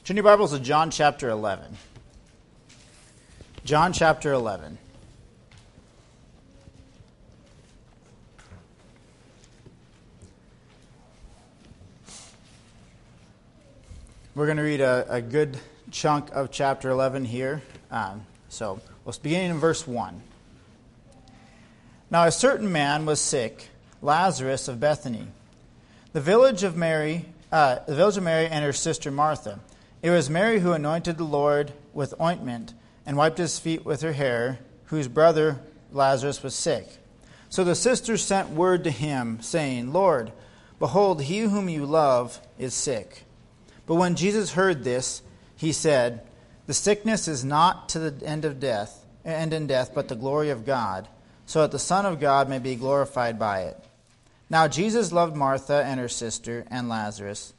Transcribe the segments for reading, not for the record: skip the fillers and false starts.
Turn your Bibles to John chapter 11. John chapter 11. We're going to read a good chunk of chapter 11 here. So let's begin in verse 1. Now a certain man was sick, Lazarus of Bethany, the village of Mary and her sister Martha. It was Mary who anointed the Lord with ointment and wiped his feet with her hair, whose brother Lazarus was sick. So the sisters sent word to him, saying, Lord, behold, he whom you love is sick. But when Jesus heard this, he said, The sickness is not to the end in death, but the glory of God, so that the Son of God may be glorified by it. Now Jesus loved Martha and her sister and Lazarus.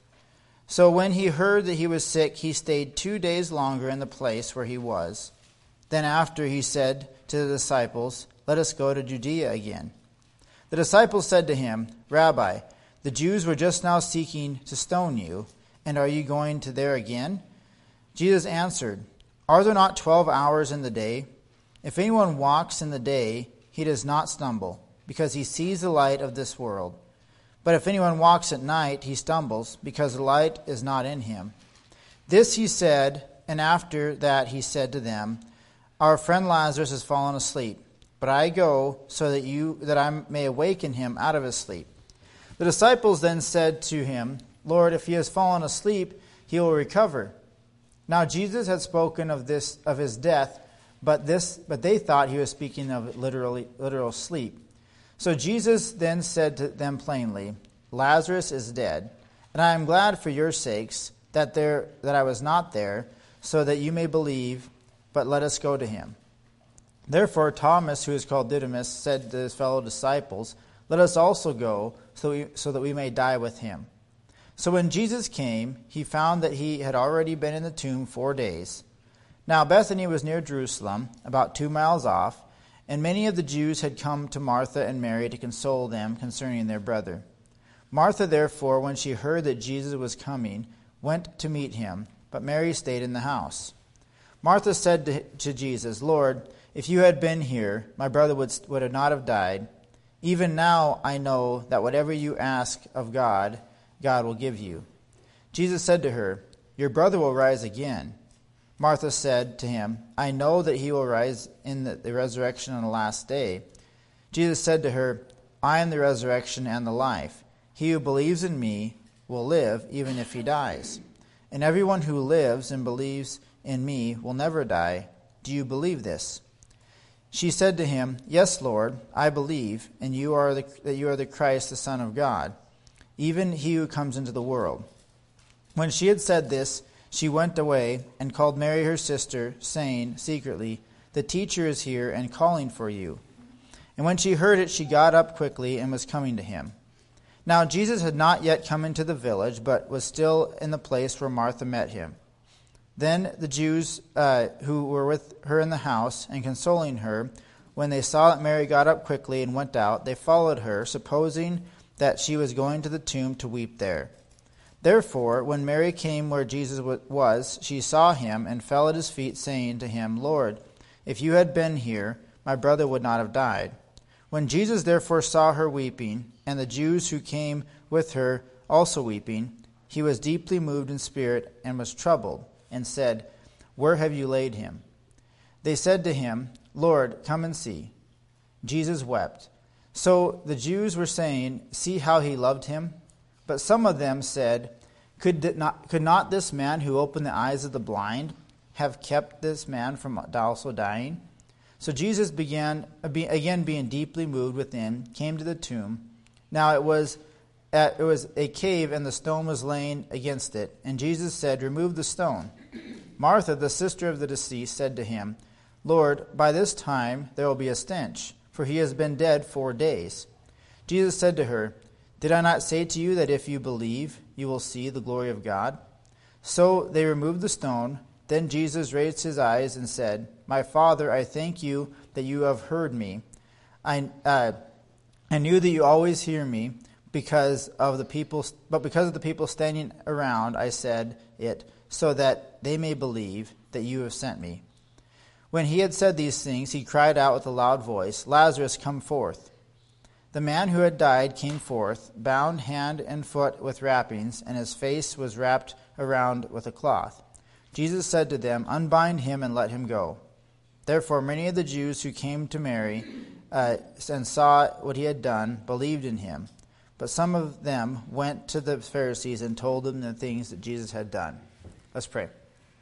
So when he heard that he was sick, he stayed 2 days longer in the place where he was. Then after he said to the disciples, Let us go to Judea again. The disciples said to him, Rabbi, the Jews were just now seeking to stone you, and are you going to there again? Jesus answered, Are there not 12 hours in the day? If anyone walks in the day, he does not stumble, because he sees the light of this world. But if anyone walks at night, he stumbles, because the light is not in him. This he said, and after that he said to them, Our friend Lazarus has fallen asleep, but I go so that I may awaken him out of his sleep. The disciples then said to him, Lord, if he has fallen asleep, he will recover. Now Jesus had spoken of his death, but they thought he was speaking of literal sleep. So Jesus then said to them plainly, Lazarus is dead, and I am glad for your sakes that I was not there, so that you may believe, but let us go to him. Therefore Thomas, who is called Didymus, said to his fellow disciples, Let us also go, so that we may die with him. So when Jesus came, he found that he had already been in the tomb 4 days. Now Bethany was near Jerusalem, about 2 miles off, and many of the Jews had come to Martha and Mary to console them concerning their brother. Martha, therefore, when she heard that Jesus was coming, went to meet him, but Mary stayed in the house. Martha said to Jesus, Lord, if you had been here, my brother would not have died. Even now I know that whatever you ask of God, God will give you. Jesus said to her, Your brother will rise again. Martha said to him, I know that he will rise in the resurrection on the last day. Jesus said to her, I am the resurrection and the life. He who believes in me will live even if he dies. And everyone who lives and believes in me will never die. Do you believe this? She said to him, Yes, Lord, I believe, and that you are the Christ, the Son of God, even he who comes into the world. When she had said this, she went away and called Mary her sister, saying secretly, The teacher is here and calling for you. And when she heard it, she got up quickly and was coming to him. Now Jesus had not yet come into the village, but was still in the place where Martha met him. Then the Jews who were with her in the house and consoling her, when they saw that Mary got up quickly and went out, they followed her, supposing that she was going to the tomb to weep there. Therefore, when Mary came where Jesus was, she saw him and fell at his feet, saying to him, Lord, if you had been here, my brother would not have died. When Jesus therefore saw her weeping, and the Jews who came with her also weeping, he was deeply moved in spirit and was troubled, and said, Where have you laid him? They said to him, Lord, come and see. Jesus wept. So the Jews were saying, See how he loved him? But some of them said, Could not this man who opened the eyes of the blind have kept this man from also dying? So Jesus again being deeply moved within, came to the tomb. Now it was a cave, and the stone was laying against it. And Jesus said, Remove the stone. Martha, the sister of the deceased, said to him, Lord, by this time there will be a stench, for he has been dead 4 days. Jesus said to her, Did I not say to you that if you believe, you will see the glory of God? So they removed the stone. Then Jesus raised his eyes and said, My Father, I thank you that you have heard me. I knew that you always hear me, because of the people standing around, I said it, so that they may believe that you have sent me." When he had said these things, he cried out with a loud voice, "Lazarus, come forth." The man who had died came forth, bound hand and foot with wrappings, and his face was wrapped around with a cloth. Jesus said to them, "Unbind him and let him go." Therefore many of the Jews who came to Mary and saw what he had done believed in him. But some of them went to the Pharisees and told them the things that Jesus had done. Let's pray.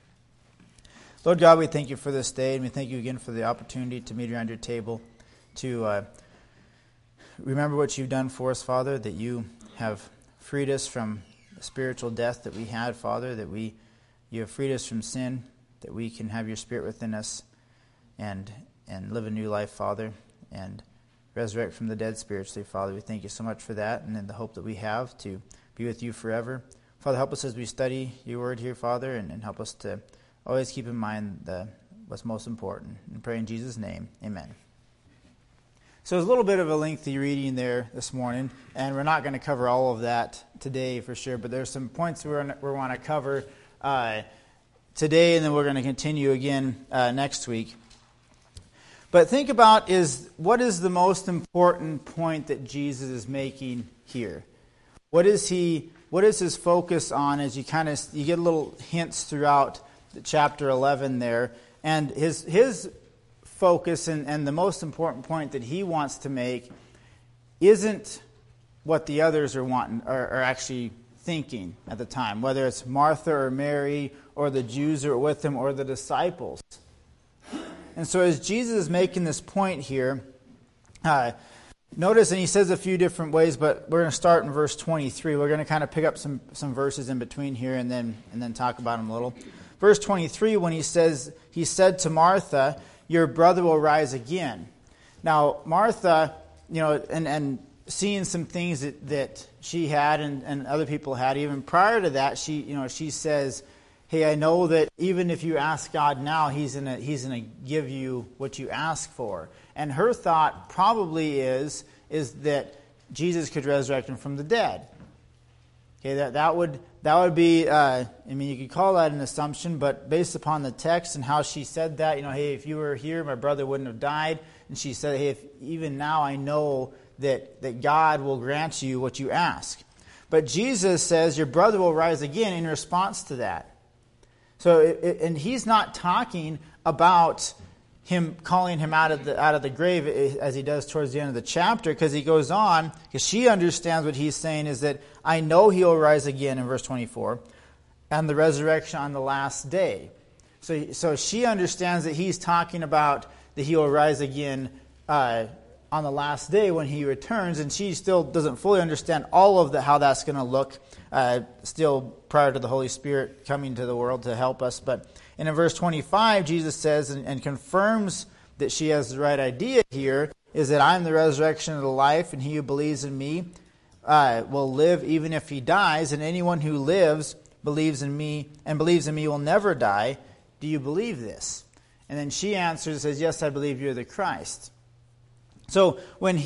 Lord God, we thank you for this day, and we thank you again for the opportunity to meet around your table, to remember what you've done for us, Father, that you have freed us from the spiritual death that we had, Father, that you have freed us from sin, that we can have your Spirit within us and live a new life, Father, and resurrect from the dead spiritually, Father. We thank you so much for that, and in the hope that we have to be with you forever. Father, help us as we study your word here, Father, and help us to always keep in mind what's most important. And pray in Jesus' name, amen. So there's a little bit of a lengthy reading there this morning, and we're not going to cover all of that today for sure, but there's some points we want to cover today, and then we're going to continue again next week. But think about what is the most important point that Jesus is making here? What is his focus on as you get little hints throughout chapter 11 there, and his focus and the most important point that he wants to make isn't what the others are actually thinking at the time, whether it's Martha or Mary or the Jews who are with him or the disciples. And so as Jesus is making this point here, notice, and he says a few different ways, but we're going to start in verse 23. We're going to kind of pick up some verses in between here and then talk about them a little. Verse 23, when he said to Martha, "Your brother will rise again." Now, Martha, and seeing some things that she had and other people had, even prior to that, she says, "Hey, I know that even if you ask God now, He's gonna give you what you ask for." And her thought probably is that Jesus could resurrect him from the dead. Okay, that would be, you could call that an assumption, but based upon the text and how she said that, hey, if you were here, my brother wouldn't have died. And she said, hey, even now I know that God will grant you what you ask. But Jesus says, your brother will rise again in response to that. So, and he's not talking about him calling him out of the grave as he does towards the end of the chapter, because he goes on, because she understands what he's saying is that I know he'll rise again in verse 24, and the resurrection on the last day. So she understands that he's talking about that he will rise again on the last day when he returns, and she still doesn't fully understand all of how that's going to look, still prior to the Holy Spirit coming to the world to help us. And in verse 25, Jesus says and confirms that she has the right idea here, is that I'm the resurrection of the life, and he who believes in me will live even if he dies, and anyone who lives believes in me will never die. Do you believe this? And then she answers and says, yes, I believe you're the Christ. So when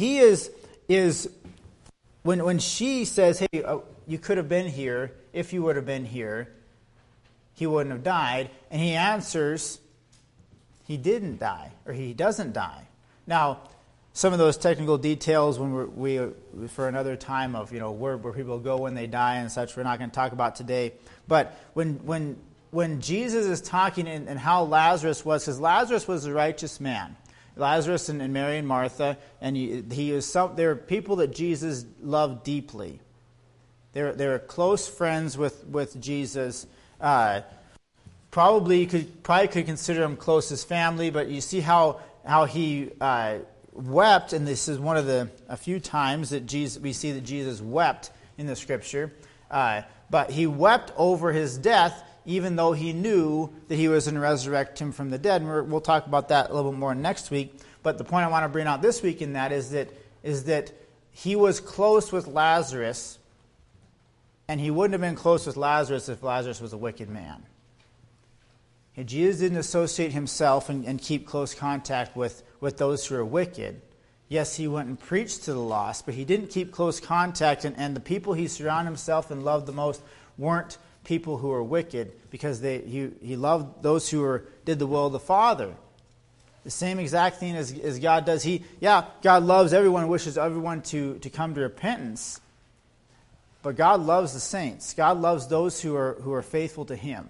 when she says, hey, you could have been here, if you would have been here, he wouldn't have died. And he answers, he didn't die, or he doesn't die. Now, some of those technical details when we for another time of where people go when they die and such, we're not going to talk about today. But when Jesus is talking and how Lazarus was, because Lazarus was a righteous man. Lazarus and Mary and Martha, and they were people that Jesus loved deeply. They were close friends with Jesus. Probably could consider him close as family, but you see how he wept, and this is one of a few times that we see that Jesus wept in the Scripture. But he wept over his death, even though he knew that he was going to resurrect him from the dead. And we'll talk about that a little bit more next week. But the point I want to bring out this week in that is that he was close with Lazarus, and he wouldn't have been close with Lazarus if Lazarus was a wicked man. And Jesus didn't associate himself and keep close contact with those who are wicked. Yes, he went and preached to the lost, but he didn't keep close contact, and the people he surrounded himself and loved the most weren't people who were wicked, because he loved those who did the will of the Father. The same exact thing as God does. God loves everyone, wishes everyone to come to repentance, but God loves the saints. God loves those who are faithful to him.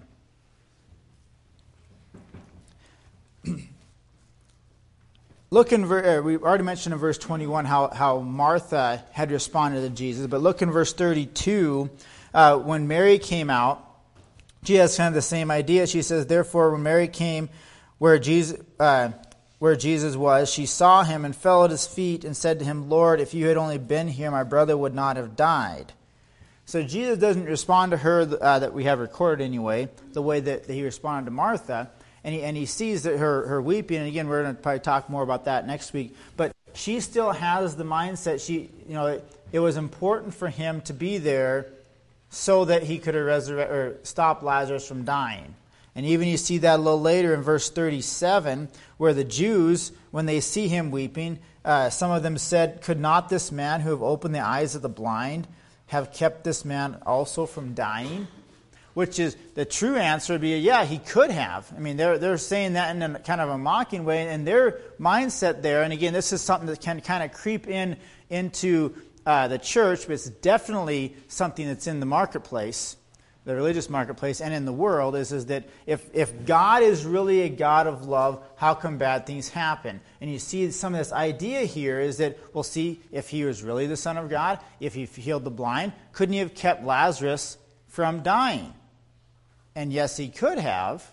We already mentioned in verse 21 how Martha had responded to Jesus, but look in verse 32, when Mary came out, she has kind of the same idea. She says, therefore, when Mary came where Jesus was, she saw him and fell at his feet and said to him, Lord, if you had only been here, my brother would not have died. So Jesus doesn't respond to her that we have recorded anyway, the way that he responded to Martha. And he sees that her weeping, and again, we're going to probably talk more about that next week. But she still has the mindset. It was important for him to be there so that he could stop Lazarus from dying. And even you see that a little later in verse 37, where the Jews, when they see him weeping, some of them said, "Could not this man who have opened the eyes of the blind have kept this man also from dying?" Which is, the true answer would be, yeah, he could have. I mean, they're saying that in a kind of a mocking way, and their mindset there, and again, this is something that can kind of creep into the church, but it's definitely something that's in the marketplace, the religious marketplace, and in the world, is that if God is really a God of love, how come bad things happen? And you see some of this idea here is that, well, see, if he was really the Son of God, if he healed the blind, couldn't he have kept Lazarus from dying? And yes, he could have.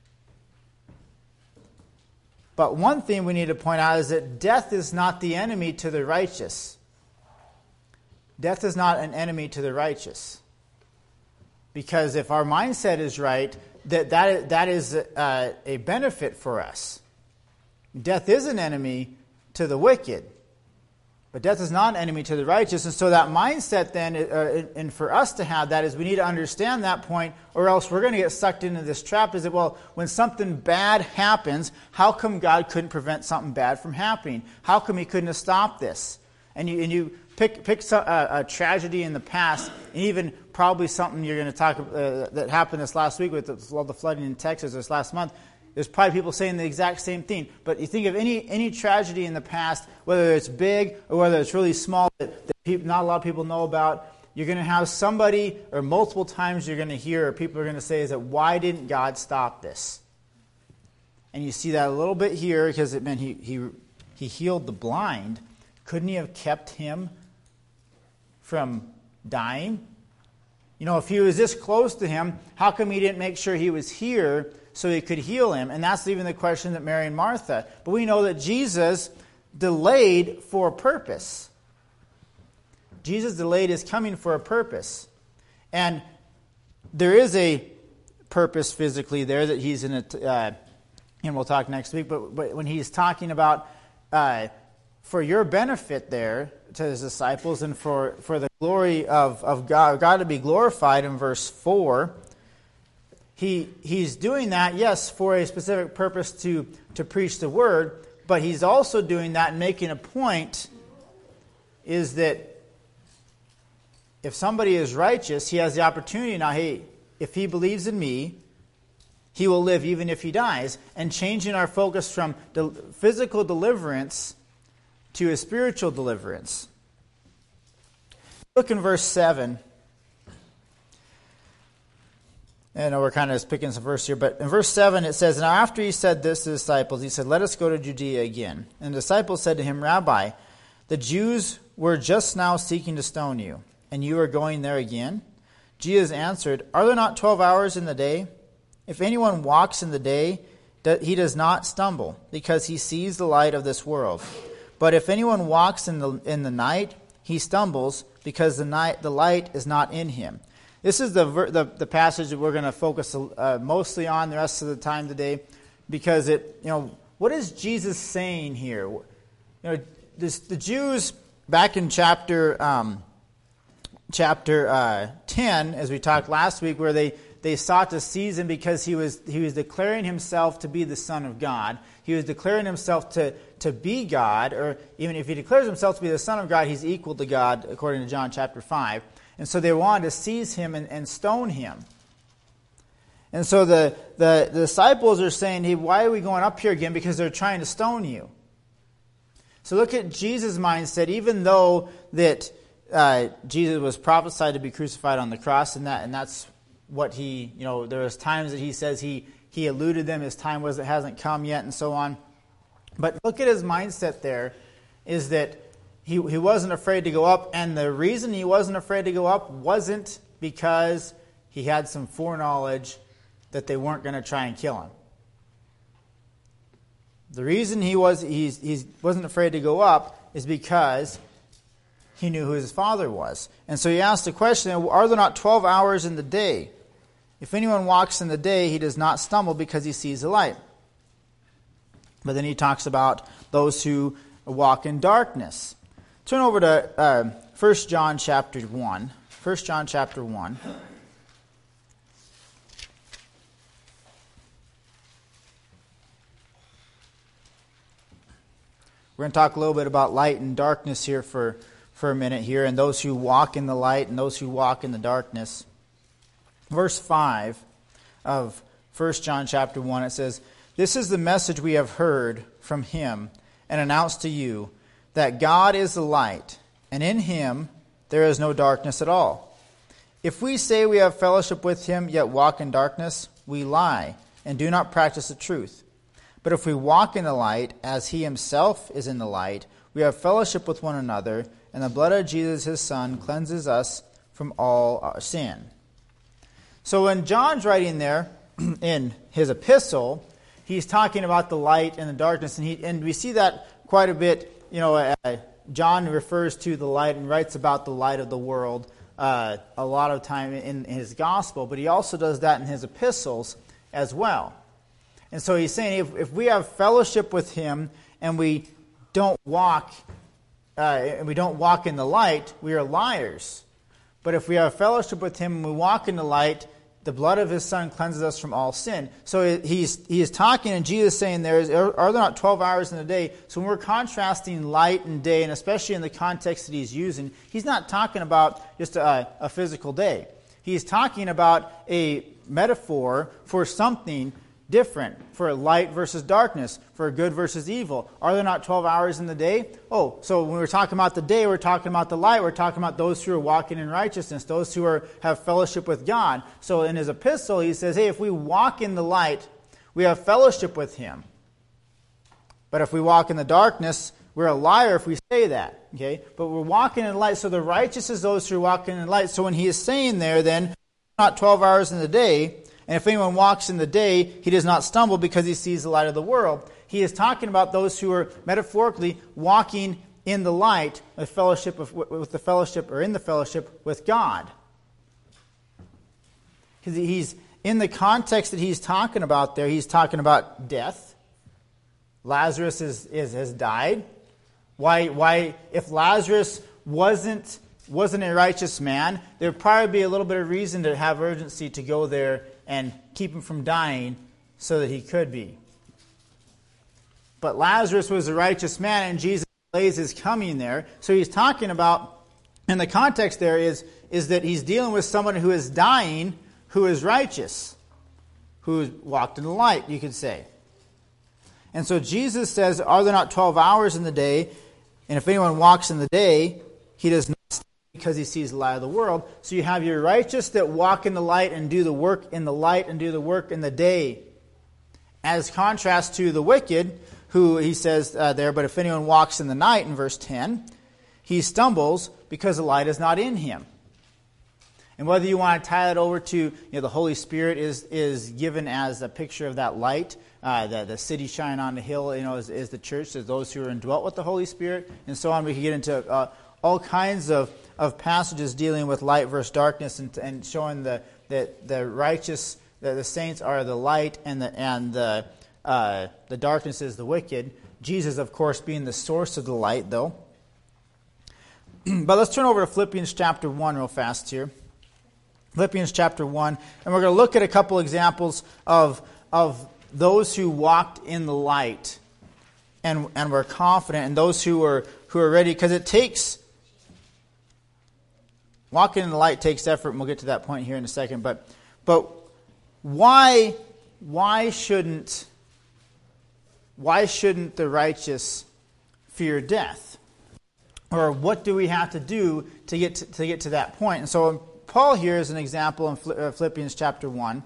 But one thing we need to point out is that death is not the enemy to the righteous. Death is not an enemy to the righteous. Because if our mindset is right, that is a benefit for us. Death is an enemy to the wicked. But death is not an enemy to the righteous. And so that mindset then, and for us to have that, is we need to understand that point, or else we're going to get sucked into this trap. Is that, well, when something bad happens, how come God couldn't prevent something bad from happening? How come he couldn't have stopped this? And you pick a tragedy in the past, and even probably something you're going to talk that happened this last week with the flooding in Texas this last month. There's probably people saying the exact same thing. But you think of any tragedy in the past, whether it's big or whether it's really small, that not a lot of people know about, you're going to have somebody, or multiple times you're going to hear, or people are going to say, is that, why didn't God stop this? And you see that a little bit here, because it meant he healed the blind. Couldn't he have kept him from dying? If he was this close to him, how come he didn't make sure he was here so he could heal him? And that's even the question that Mary and Martha. But we know that Jesus delayed for a purpose. Jesus delayed his coming for a purpose. And there is a purpose physically there that he's in it, and we'll talk next week, but when he's talking about for your benefit there to his disciples and for the glory of God to be glorified in verse 4, He's doing that, yes, for a specific purpose to preach the word, but he's also doing that and making a point is that if somebody is righteous, he has the opportunity now, hey, if he believes in me, he will live even if he dies, and changing our focus from physical deliverance to a spiritual deliverance. Look in verse 7. I know we're kind of just picking some verse here, but in verse 7 it says, "Now after he said this to the disciples, he said, 'Let us go to Judea again.' And the disciples said to him, 'Rabbi, the Jews were just now seeking to stone you, and you are going there again?' Jesus answered, 'Are there not 12 hours in the day? If anyone walks in the day, he does not stumble, because he sees the light of this world. But if anyone walks in the night, he stumbles, because the light is not in him.'" This is the passage that we're going to focus mostly on the rest of the time today, because what is Jesus saying here? The Jews back in chapter 10, as we talked last week, where they they sought to seize him because he was declaring himself to be the Son of God. He was declaring himself to be God, or even if he declares himself to be the Son of God, he's equal to God, according to John chapter 5. And so they wanted to seize him and stone him. And so the disciples are saying, hey, why are we going up here again? Because they're trying to stone you. So look at Jesus' mindset, even though that Jesus was prophesied to be crucified on the cross, and that's what he, there was times that he says he eluded them, his time hasn't come yet, and so on. But look at his mindset there, is that he wasn't afraid to go up, and the reason he wasn't afraid to go up wasn't because he had some foreknowledge that they weren't going to try and kill him. The reason he wasn't afraid to go up is because he knew who his Father was. And so he asked the question, are there not 12 hours in the day? If anyone walks in the day, he does not stumble because he sees the light. But then he talks about those who walk in darkness. Turn over to 1 John chapter 1. 1 John chapter 1. We're going to talk a little bit about light and darkness here for a minute here, and those who walk in the light and those who walk in the darkness. Verse 5 of 1 John chapter 1, it says, "This is the message we have heard from him and announced to you, that God is the light, and in him there is no darkness at all. If we say we have fellowship with him, yet walk in darkness, we lie and do not practice the truth. But if we walk in the light, as he himself is in the light, we have fellowship with one another, and the blood of Jesus, his Son, cleanses us from all our sin." So when John's writing there in his epistle, he's talking about the light and the darkness, and we see that quite a bit. John refers to the light and writes about the light of the world a lot of time in his gospel, but he also does that in his epistles as well. And so he's saying, if we have fellowship with him and we don't walk in the light, we are liars. But if we have fellowship with him and we walk in the light, the blood of his Son cleanses us from all sin. So he is talking, and Jesus is saying are there not 12 hours in a day? So when we're contrasting light and day, and especially in the context that he's using, he's not talking about just a physical day. He's talking about a metaphor for something different, for light versus darkness, for good versus evil. Are there not 12 hours in the day? Oh, so when we're talking about the day, we're talking about the light. We're talking about those who are walking in righteousness, those who have fellowship with God. So in his epistle, he says, hey, if we walk in the light, we have fellowship with him. But if we walk in the darkness, we're a liar if we say that. Okay? But we're walking in light, so the righteous is those who are walking in light. So when he is saying there, then, not 12 hours in the day, and if anyone walks in the day, he does not stumble because he sees the light of the world. He is talking about those who are metaphorically walking in the light with fellowship with the fellowship, or in the fellowship with God. Because he's in the context that he's talking about there, he's talking about death. Lazarus has died. Why? If Lazarus wasn't a righteous man, there would probably be a little bit of reason to have urgency to go there and keep him from dying so that he could be. But Lazarus was a righteous man, and Jesus delays his coming there. So he's talking about, and the context there is that he's dealing with someone who is dying, who is righteous, who walked in the light, you could say. And so Jesus says, are there not 12 hours in the day? And if anyone walks in the day, he does not stumble because he sees the light of the world. So you have your righteous that walk in the light and do the work in the light and do the work in the day. As contrast to the wicked, who he says there, but if anyone walks in the night, in verse 10, he stumbles because the light is not in him. And whether you want to tie it over to, the Holy Spirit is given as a picture of that light. The city shine on the hill, is the church, is those who are indwelt with the Holy Spirit, and so on. We can get into all kinds of passages dealing with light versus darkness, and showing that the righteous, the saints are the light, and the darkness is the wicked. Jesus, of course, being the source of the light, though. But let's turn over to Philippians chapter 1 real fast here. Philippians chapter 1, and we're going to look at a couple examples of those who walked in the light and were confident, and those who are ready, because it takes, walking in the light takes effort, and we'll get to that point here in a second, but why shouldn't the righteous fear death? Or what do we have to do to get to that point? And so Paul here is an example in Philippians chapter 1,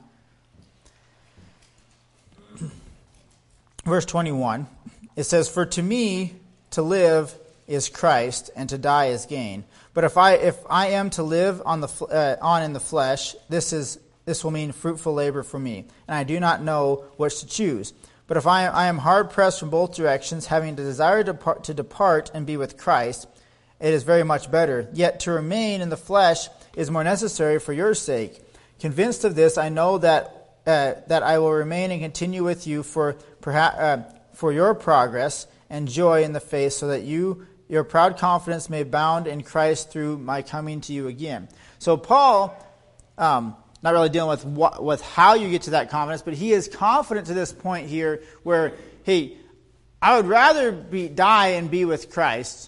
verse 21. It says, "For to me to live is Christ, and to die is gain. But if I am to live on in the flesh, this will mean fruitful labor for me, and I do not know which to choose. But if I am hard pressed from both directions, having the desire to depart and be with Christ, it is very much better. Yet to remain in the flesh is more necessary for your sake. Convinced of this, I know that I will remain and continue with you for your progress and joy in the faith, so that your proud confidence may abound in Christ through my coming to you again." So Paul, not really dealing with how you get to that confidence, but he is confident to this point here where, hey, I would rather die and be with Christ,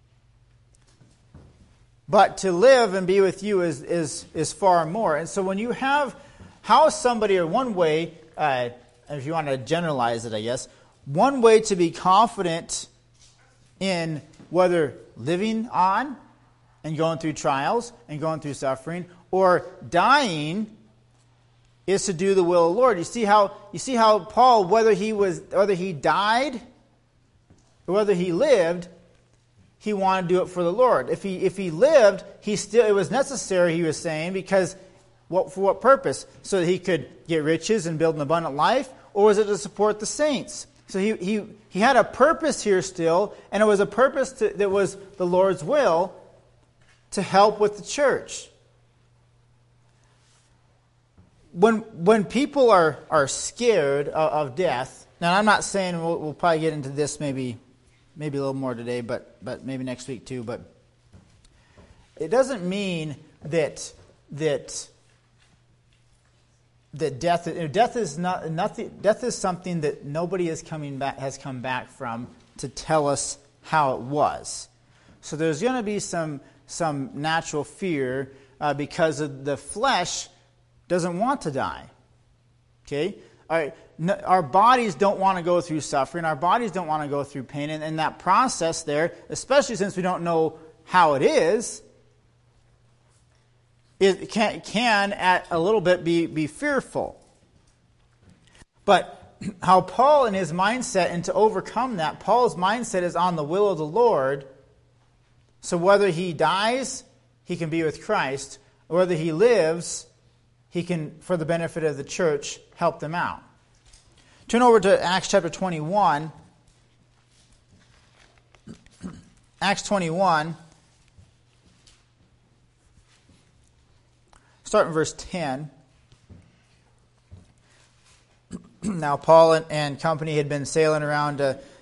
but to live and be with you is far more. And so when you have, how somebody, or one way, if you want to generalize it, I guess, one way to be confident in whether living on and going through trials and going through suffering, or dying, is to do the will of the Lord. You see how Paul, whether he died or whether he lived, he wanted to do it for the Lord. If he lived, it was necessary, he was saying, because for what purpose? So that he could get riches and build an abundant life, or was it to support the saints? So he had a purpose here still, and it was a purpose that was the Lord's will, to help with the church. When people are scared of death, now I'm not saying we'll probably get into this maybe a little more today, but maybe next week too. But it doesn't mean that death is not nothing. Death is something that nobody has come back from to tell us how it was. So there's going to be some natural fear because of the flesh doesn't want to die. Okay. All right. Our bodies don't want to go through suffering. Our bodies don't want to go through pain. And that process there, especially since we don't know how it is, it can at a little bit be fearful. But how Paul in his mindset, and to overcome that, Paul's mindset is on the will of the Lord. So whether he dies, he can be with Christ. Or whether he lives, he can, for the benefit of the church, help them out. Turn over to Acts chapter 21. Acts 21. Start in verse 10. Now Paul and company had been sailing around,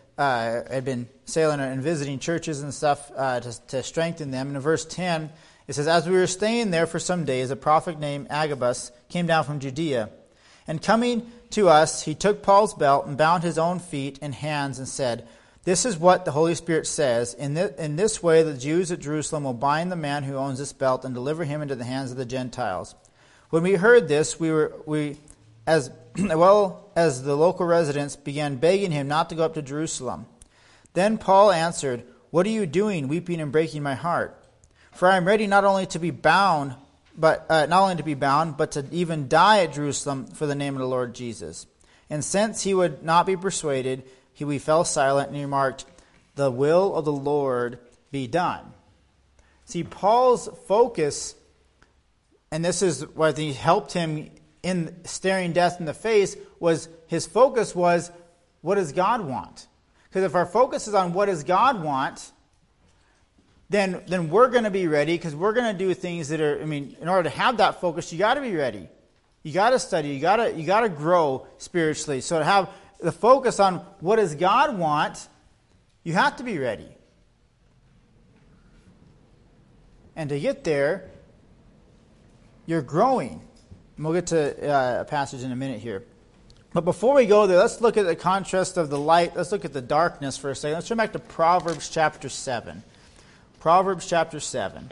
and visiting churches and stuff to strengthen them. And in verse 10, it says, "As we were staying there for some days, a prophet named Agabus came down from Judea. And coming to us, he took Paul's belt and bound his own feet and hands and said, 'This is what the Holy Spirit says. In this way the Jews at Jerusalem will bind the man who owns this belt and deliver him into the hands of the Gentiles.' When we heard this, we as well as the local residents began begging him not to go up to Jerusalem. Then Paul answered, 'What are you doing, weeping and breaking my heart? For I am ready not only to be bound, but to even die at Jerusalem for the name of the Lord Jesus.' And since he would not be persuaded, we fell silent, and he remarked, 'The will of the Lord be done.'" See, Paul's focus, and this is what he helped him in staring death in the face, was his focus was, what does God want? Because if our focus is on what does God want, then we're going to be ready, because we're going to do things that are, in order to have that focus, you got to be ready. You got to study. You got to grow spiritually. So to have the focus on what does God want, you have to be ready. And to get there, you're growing. And we'll get to a passage in a minute here. But before we go there, let's look at the contrast of the light. Let's look at the darkness for a second. Let's turn back to Proverbs chapter 7. Proverbs chapter 7.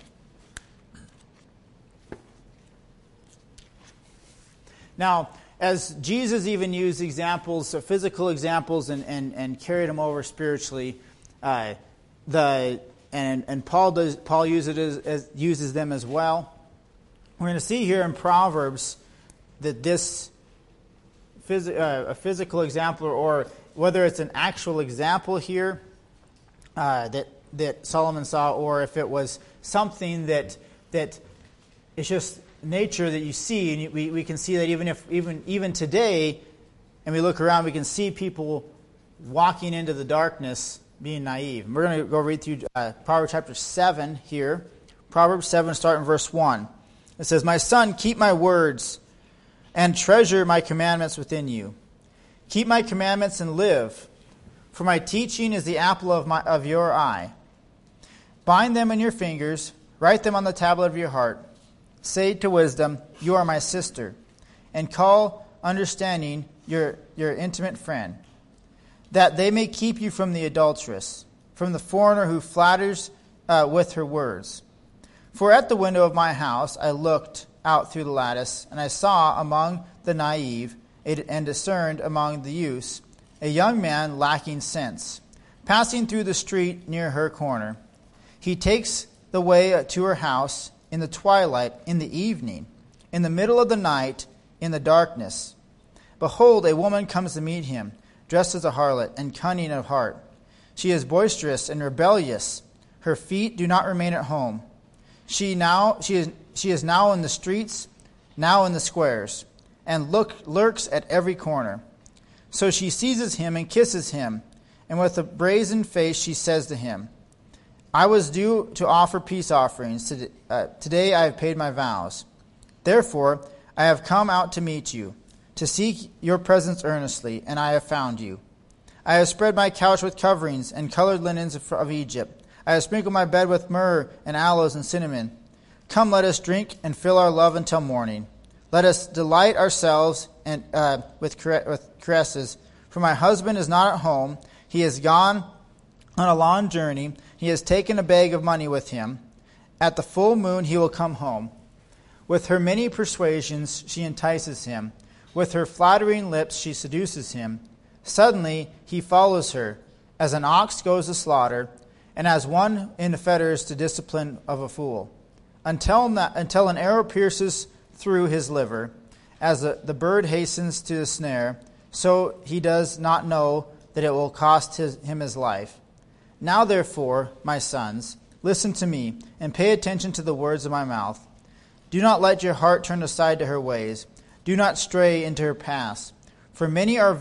Now, as Jesus even used examples, physical examples, and carried them over spiritually, Paul uses them as well. We're going to see here in Proverbs that this a physical example, or whether it's an actual example here that Solomon saw, or if it was something that it's just nature that you see, and we can see that even today, and we look around, we can see people walking into the darkness, being naive. And we're going to go read through Proverbs chapter 7 here. Proverbs 7, starting in verse 1. It says, "My son, keep my words and treasure my commandments within you. Keep my commandments and live, for my teaching is the apple of your eye. Bind them in your fingers, write them on the tablet of your heart. Say to wisdom, you are my sister, and call understanding your intimate friend, that they may keep you from the adulteress, from the foreigner who flatters with her words. For at the window of my house I looked out through the lattice, and I saw among the naive and discerned among the youths a young man lacking sense, passing through the street near her corner. He takes the way to her house in the twilight, in the evening, in the middle of the night, in the darkness. Behold, a woman comes to meet him, dressed as a harlot and cunning of heart. She is boisterous and rebellious. Her feet do not remain at home. She is now in the streets, now in the squares, and lurks at every corner. So she seizes him and kisses him, and with a brazen face she says to him, I was due to offer peace offerings. Today I have paid my vows. Therefore I have come out to meet you, to seek your presence earnestly, and I have found you. I have spread my couch with coverings and colored linens of Egypt. I have sprinkled my bed with myrrh and aloes and cinnamon. Come, let us drink and fill our love until morning. Let us delight ourselves with caresses. For my husband is not at home. He has gone on a long journey. He has taken a bag of money with him. At the full moon he will come home. With her many persuasions she entices him. With her flattering lips she seduces him. Suddenly he follows her, as an ox goes to slaughter, and as one in fetters to discipline of a fool, until an arrow pierces through his liver, as the bird hastens to the snare, so he does not know that it will cost him his life. Now therefore, my sons, listen to me, and pay attention to the words of my mouth. Do not let your heart turn aside to her ways. Do not stray into her paths. For many are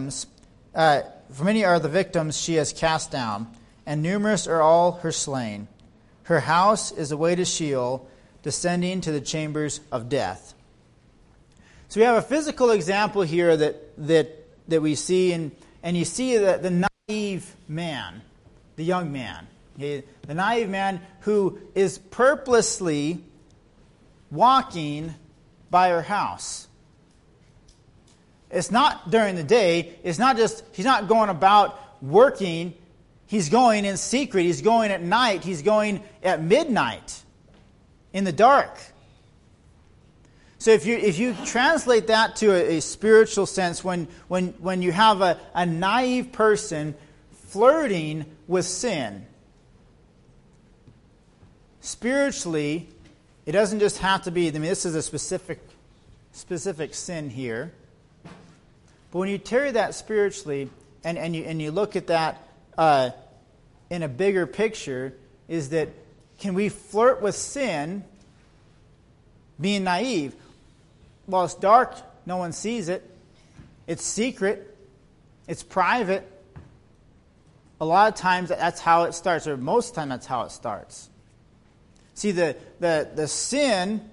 the victims she has cast down, and numerous are all her slain. Her house is a way to Sheol, descending to the chambers of death. So we have a physical example here that we see, and you see the naive man, the young man, okay? The naive man who is purposely walking by her house. It's not during the day. It's not just, he's not going about working. He's going in secret. He's going at night. He's going at midnight in the dark. So if you translate that to a spiritual sense, when you have a naive person flirting with sin, spiritually, it doesn't just have to be, this is a specific sin here. But when you carry that spiritually, and you look at that in a bigger picture, is that can we flirt with sin being naive? Well, it's dark, no one sees it. It's secret, it's private. A lot of times that's how it starts, or most of the time that's how it starts. See, the sin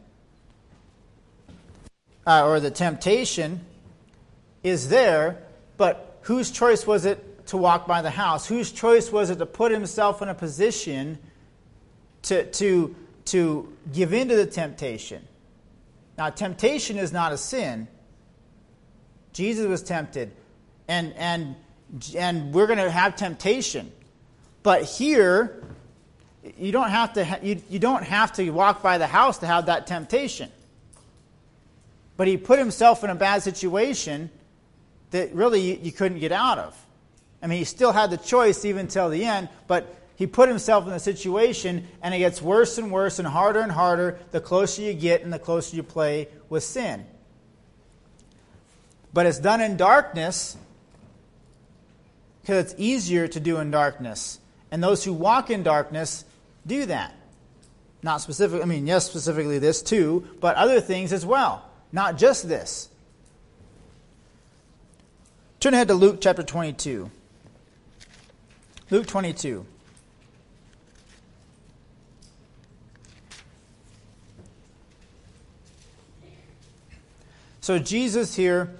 or the temptation is there, but whose choice was it to walk by the house? Whose choice was it to put himself in a position to give in to the temptation? Now, temptation is not a sin. Jesus was tempted, and we're going to have temptation. But here, you don't have to walk by the house to have that temptation. But he put himself in a bad situation that really you couldn't get out of. I mean, he still had the choice even till the end, but he put himself in a situation, and it gets worse and worse and harder the closer you get and the closer you play with sin. But it's done in darkness because it's easier to do in darkness. And those who walk in darkness do that. Not specific, I mean, yes, specifically this too, but other things as well. Not just this. Turn ahead to Luke chapter 22. Luke 22. So Jesus here,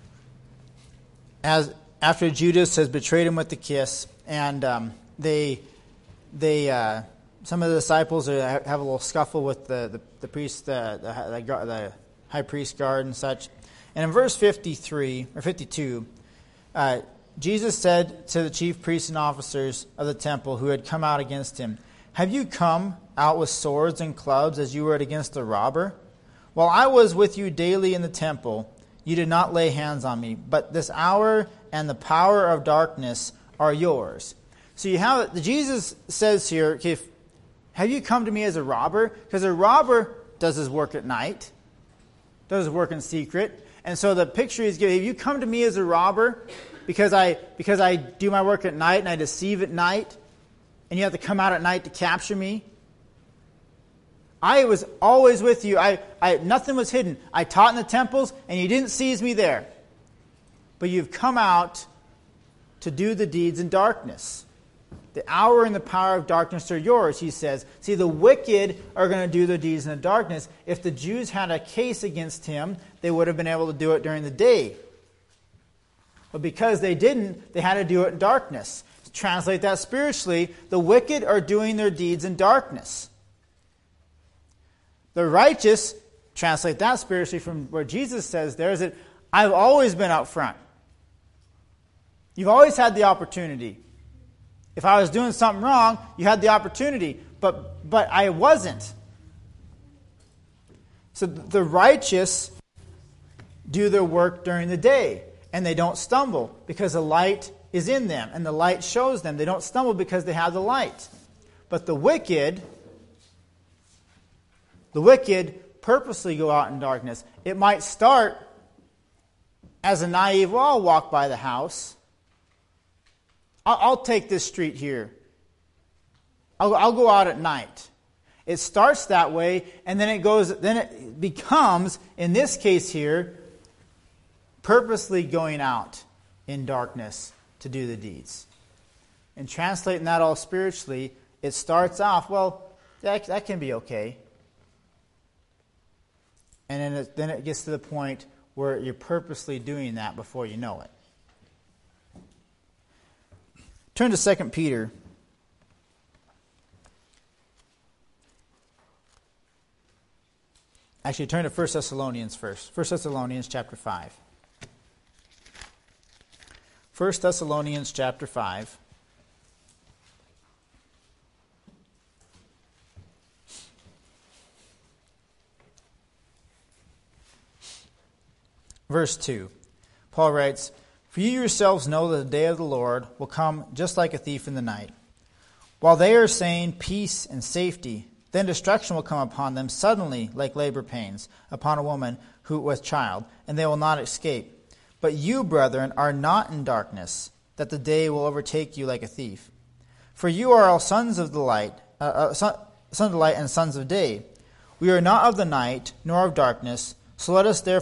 after Judas has betrayed him with the kiss, and some of the disciples have a little scuffle with the priest, the high priest guard and such. And in verse 53 or 52, Jesus said to the chief priests and officers of the temple who had come out against him, "Have you come out with swords and clubs as you were against a robber? While I was with you daily in the temple, you did not lay hands on me, but this hour and the power of darkness are yours." So you have Jesus says here, okay, have you come to me as a robber? Because a robber does his work at night, does his work in secret. And so the picture he's giving, have you come to me as a robber because I do my work at night and I deceive at night, and you have to come out at night to capture me? I was always with you. Nothing was hidden. I taught in the temples, and you didn't seize me there. But you've come out to do the deeds in darkness. The hour and the power of darkness are yours, he says. See, the wicked are going to do their deeds in the darkness. If the Jews had a case against him, they would have been able to do it during the day. But because they didn't, they had to do it in darkness. To translate that spiritually, the wicked are doing their deeds in darkness. The righteous, translate that spiritually from where Jesus says there, is that I've always been out front. You've always had the opportunity. If I was doing something wrong, you had the opportunity, but I wasn't. So the righteous do their work during the day, and they don't stumble because the light is in them, and the light shows them. They don't stumble because they have the light. But the wicked purposely go out in darkness. It might start as a naive, well, I'll walk by the house. I'll take this street here. I'll go out at night. It starts that way, and then it becomes, in this case here, purposely going out in darkness to do the deeds. And translating that all spiritually, it starts off, well, that can be okay. And then it gets to the point where you're purposely doing that before you know it. Turn to 2 Peter. Actually, turn to 1 Thessalonians first. 1 Thessalonians chapter 5. 1 Thessalonians chapter 5. Verse 2. Paul writes, "For you yourselves know that the day of the Lord will come just like a thief in the night. While they are saying peace and safety, then destruction will come upon them suddenly like labor pains upon a woman who with child, and they will not escape. But you, brethren, are not in darkness, that the day will overtake you like a thief. For you are all sons of the light, sons of light and sons of day. We are not of the night, nor of darkness. So let us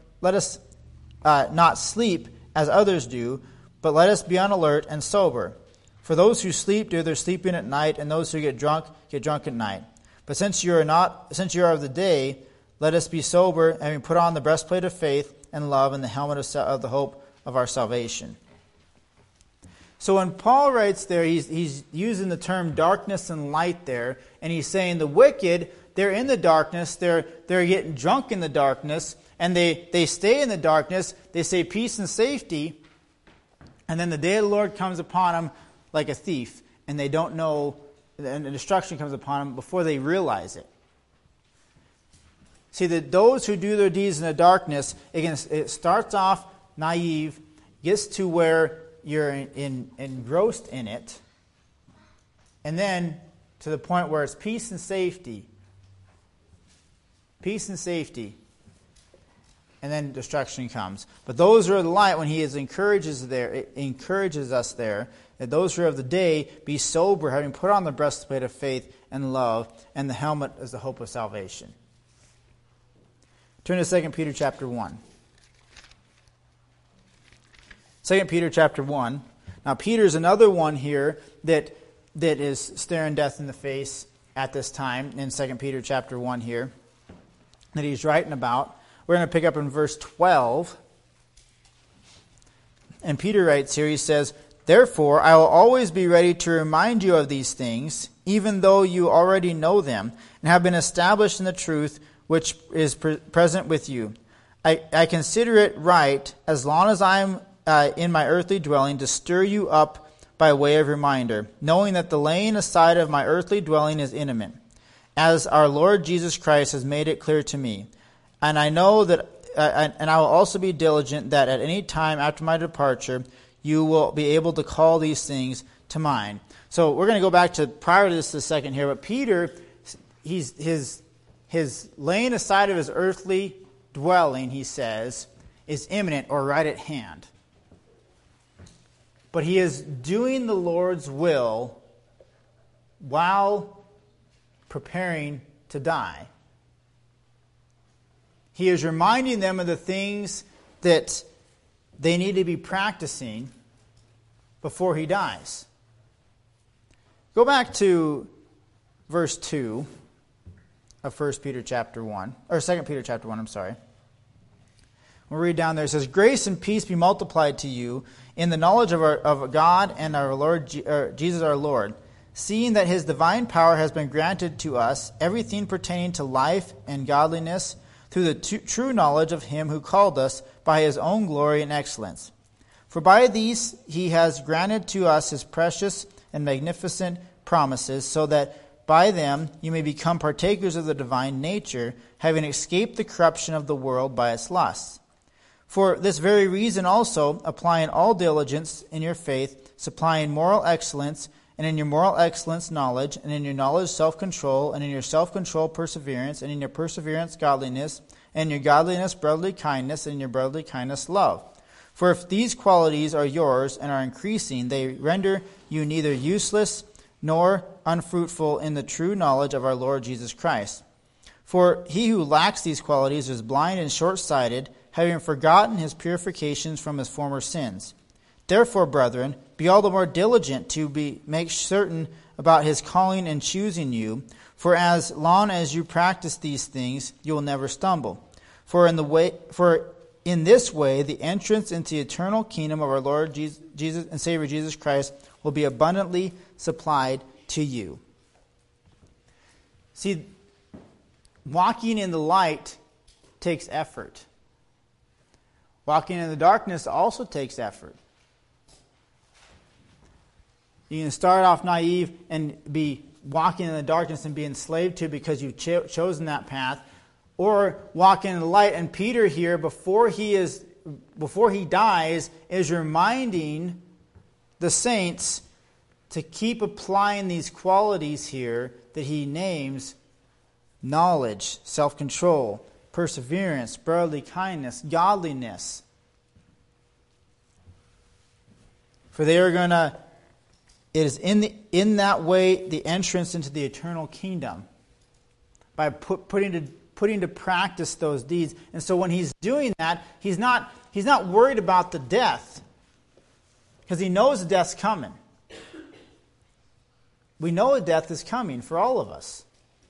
not sleep as others do, but let us be on alert and sober. For those who sleep do their sleeping at night, and those who get drunk at night. But since you are of the day, let us be sober, having put on the breastplate of faith and love, and the helmet of the hope of our salvation." So when Paul writes there, he's using the term darkness and light there, and he's saying the wicked, they're in the darkness, they're getting drunk in the darkness, and they stay in the darkness, they say peace and safety, and then the day of the Lord comes upon them like a thief, and they don't know, and the destruction comes upon them before they realize it. See, that those who do their deeds in the darkness, it starts off naive, gets to where you're engrossed in it, and then to the point where it's peace and safety. Peace and safety. And then destruction comes. But those who are of the light, when he encourages us there, that those who are of the day be sober, having put on the breastplate of faith and love, and the helmet as the hope of salvation. Turn to 2 Peter chapter 1. 2 Peter chapter 1. Now Peter's another one here that is staring death in the face at this time in 2 Peter chapter 1 here that he's writing about. We're going to pick up in verse 12. And Peter writes here, he says, "Therefore I will always be ready to remind you of these things, even though you already know them, and have been established in the truth which is present with you. I consider it right, as long as I am in my earthly dwelling, to stir you up by way of reminder, knowing that the laying aside of my earthly dwelling is imminent, as our Lord Jesus Christ has made it clear to me. And I know that, and I will also be diligent that at any time after my departure, you will be able to call these things to mind." So we're going to go back to prior to this a second here. But Peter, his laying aside of his earthly dwelling, he says, is imminent or right at hand. But he is doing the Lord's will while preparing to die. He is reminding them of the things that they need to be practicing before he dies. Go back to verse 2 of 1 Peter chapter 1, or 2 Peter chapter 1, I'm sorry. We'll read down there. It says, "Grace and peace be multiplied to you in the knowledge of God and our Lord Jesus our Lord, seeing that his divine power has been granted to us everything pertaining to life and godliness, through the true knowledge of him who called us by his own glory and excellence. For by these he has granted to us his precious and magnificent promises, so that by them you may become partakers of the divine nature, having escaped the corruption of the world by its lusts. For this very reason also, applying all diligence in your faith, supplying moral excellence, and in your moral excellence knowledge, and in your knowledge self-control, and in your self-control perseverance, and in your perseverance godliness, and in your godliness brotherly kindness, and in your brotherly kindness love. For if these qualities are yours and are increasing, they render you neither useless nor unfruitful in the true knowledge of our Lord Jesus Christ. For he who lacks these qualities is blind and short-sighted, having forgotten his purifications from his former sins. Therefore, brethren, be all the more diligent to make certain about his calling and choosing you, for as long as you practice these things, you will never stumble. For in this way, the entrance into the eternal kingdom of our Lord Jesus and Savior Jesus Christ will be abundantly supplied to you." See, walking in the light takes effort. Walking in the darkness also takes effort. You can start off naive and be walking in the darkness and be enslaved to it because you've chosen that path, or walking in the light. And Peter here, before he dies, is reminding the saints to keep applying these qualities here that he names: knowledge, self-control, perseverance, brotherly kindness, godliness. For they are going to, it is in that way the entrance into the eternal kingdom, by putting to practice those deeds. And so when he's doing that, he's not worried about the death, because he knows the death's coming. We know a death is coming for all of us.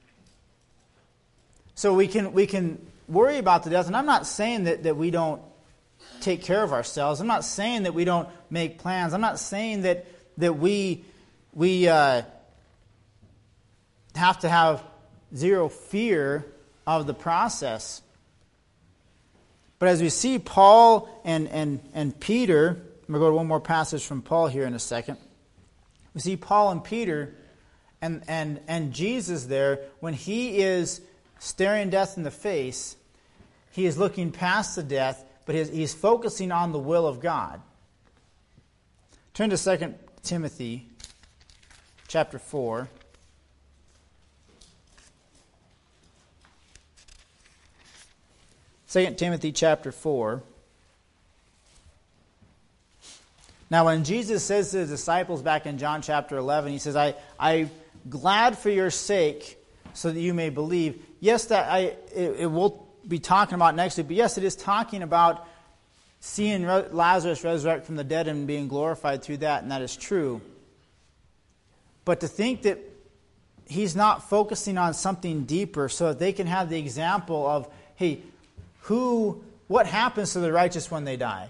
So we can worry about the death. And I'm not saying that we don't take care of ourselves. I'm not saying that we don't make plans. I'm not saying that we have to have zero fear of the process. But as we see Paul and Peter, I'm going to go to one more passage from Paul here in a second. We see Paul and Peter and Jesus there, when he is staring death in the face, he is looking past the death, but he's focusing on the will of God. Turn to 2 Timothy chapter 4. Second Timothy chapter 4. Now when Jesus says to his disciples back in John chapter 11, he says, I'm glad for your sake so that you may believe. Yes, it will be talking about next week, but yes, it is talking about seeing Lazarus resurrect from the dead and being glorified through that, and that is true. But to think that he's not focusing on something deeper so that they can have the example of, hey, what happens to the righteous when they die?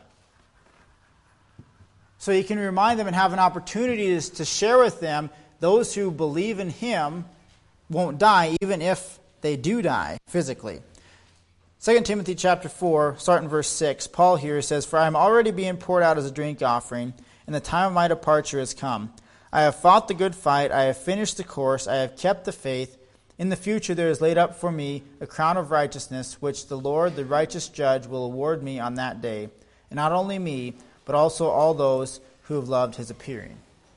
So he can remind them and have an opportunity to share with them, those who believe in him won't die, even if they do die physically. 2 Timothy chapter 4, starting in verse 6, Paul here says, For I am already being poured out as a drink offering, and the time of my departure has come. I have fought the good fight, I have finished the course, I have kept the faith. In the future there is laid up for me a crown of righteousness, which the Lord, the righteous judge, will award me on that day. And not only me, but also all those who have loved his appearing.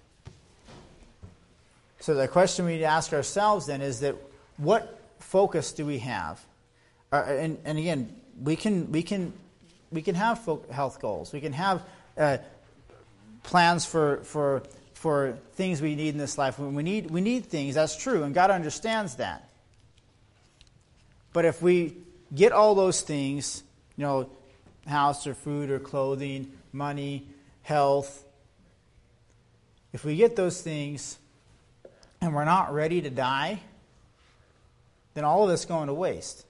So the question we need to ask ourselves then is that, what focus do we have? And again, we can have health goals. We can have plans for things we need in this life. When we need things, that's true, and God understands that. But if we get all those things, house or food or clothing, money, health, if we get those things and we're not ready to die, then all of it's going to waste.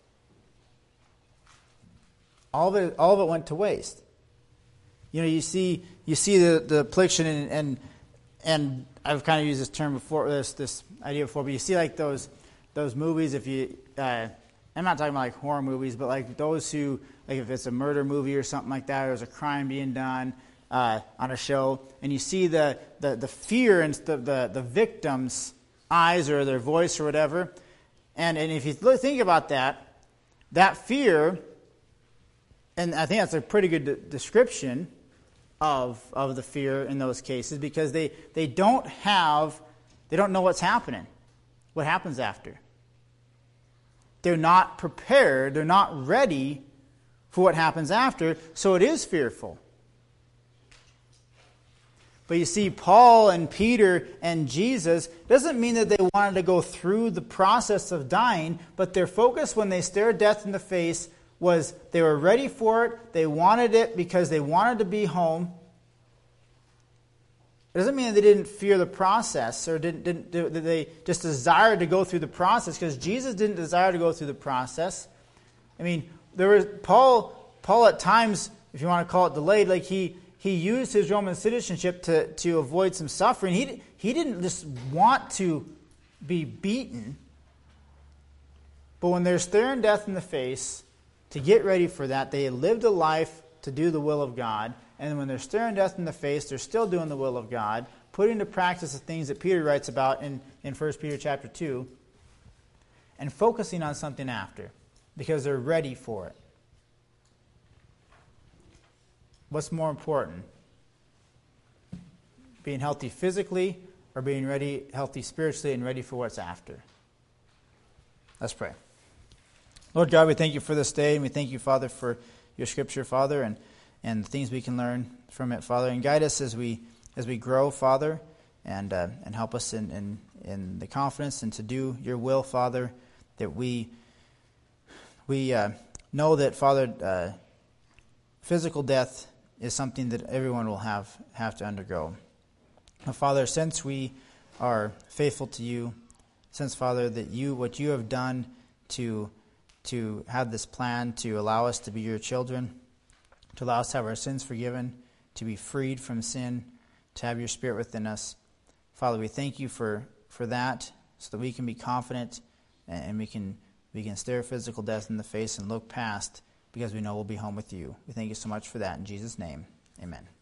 All of it went to waste. You see the affliction, and I've kind of used this term before, this idea before, but you see like those movies, I'm not talking about like horror movies, but like those who, like if it's a murder movie or something like that, or there's a crime being done on a show, and you see the fear in the victim's eyes or their voice or whatever, and if you think about that fear, and I think that's a pretty good description of the fear in those cases, because they don't know what's happening, what happens after. They're not prepared, they're not ready for what happens after, so it is fearful. But you see, Paul and Peter and Jesus doesn't mean that they wanted to go through the process of dying, but their focus when they stared death in the face was they were ready for it, they wanted it because they wanted to be home. It doesn't mean that they didn't fear the process or that they just desired to go through the process, because Jesus didn't desire to go through the process. I mean, there was Paul at times, if you want to call it delayed, like he used his Roman citizenship to avoid some suffering. He didn't just want to be beaten, but when they're staring death in the face, to get ready for that, they lived a life to do the will of God. And when they're staring death in the face, they're still doing the will of God, putting into practice the things that Peter writes about in 1 Peter chapter 2, and focusing on something after, because they're ready for it. What's more important? Being healthy physically, or being healthy spiritually and ready for what's after? Let's pray. Lord God, we thank you for this day, and we thank you, Father, for your scripture, Father, and the things we can learn from it, Father, and guide us as we grow, Father, and help us in the confidence and to do your will, Father, that we know that, Father, physical death is something that everyone will have to undergo. Father, since we are faithful to you, since, Father, that what you have done to have this plan to allow us to be your children, to allow us to have our sins forgiven, to be freed from sin, to have your Spirit within us. Father, we thank you for that, so that we can be confident and we can stare physical death in the face and look past because we know we'll be home with you. We thank you so much for that. In Jesus' name, amen.